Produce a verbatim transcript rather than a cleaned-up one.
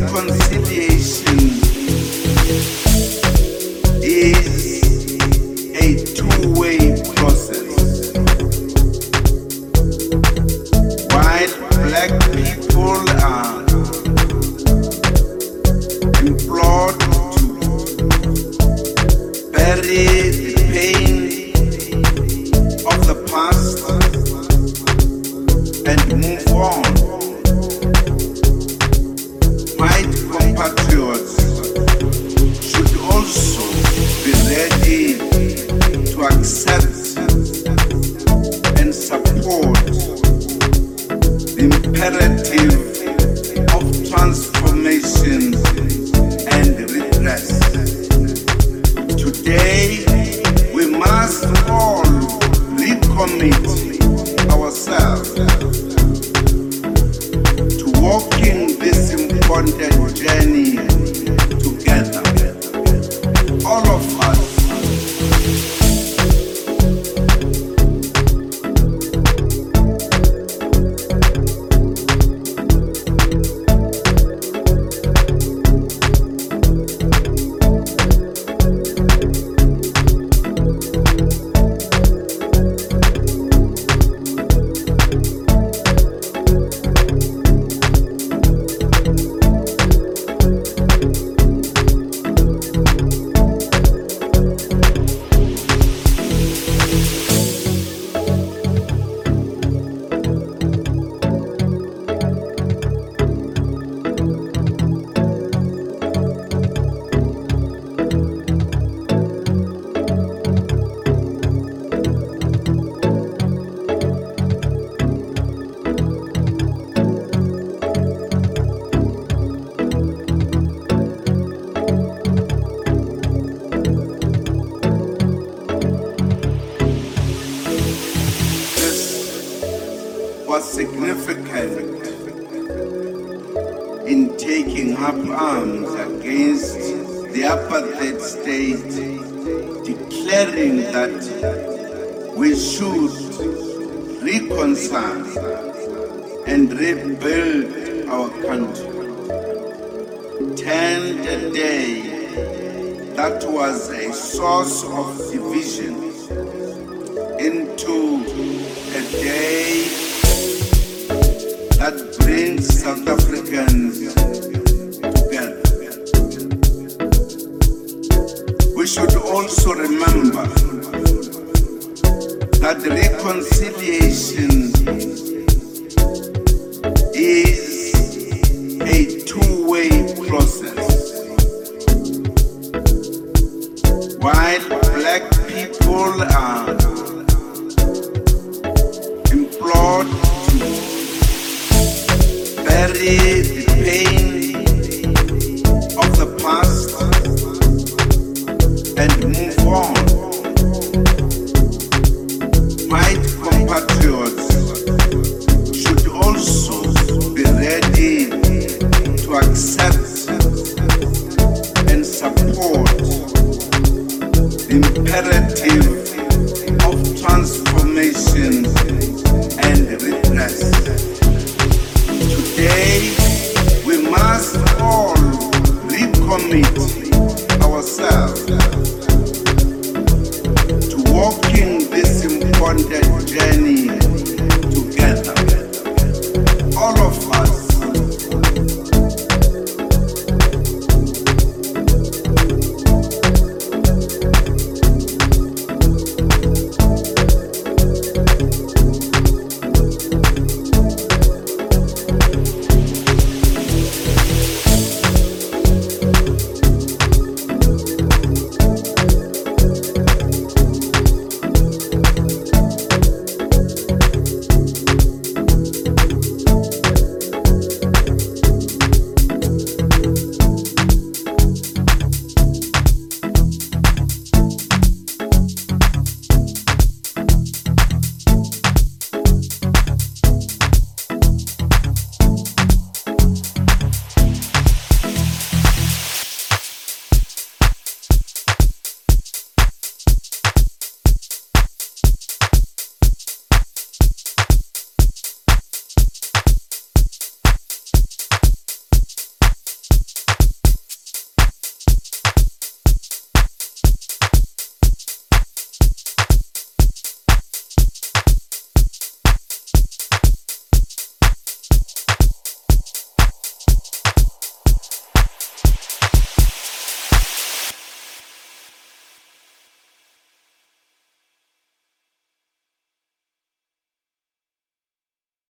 reconciliation is a two-way process. While black people are implored to bury the pain of the past and move on, white compatriots should also be ready to accept and support the imperative of transformation and redress. Today, we must all recommit ourselves to walking this important journey together. All of us. Was significant in taking up arms against the apartheid state, declaring that we should reconcile and rebuild our country, turned a day that was a source of division into a day that brings South Africans together. We should also remember that reconciliation is a two-way process. While black people are implored bury the pain of the past and move on,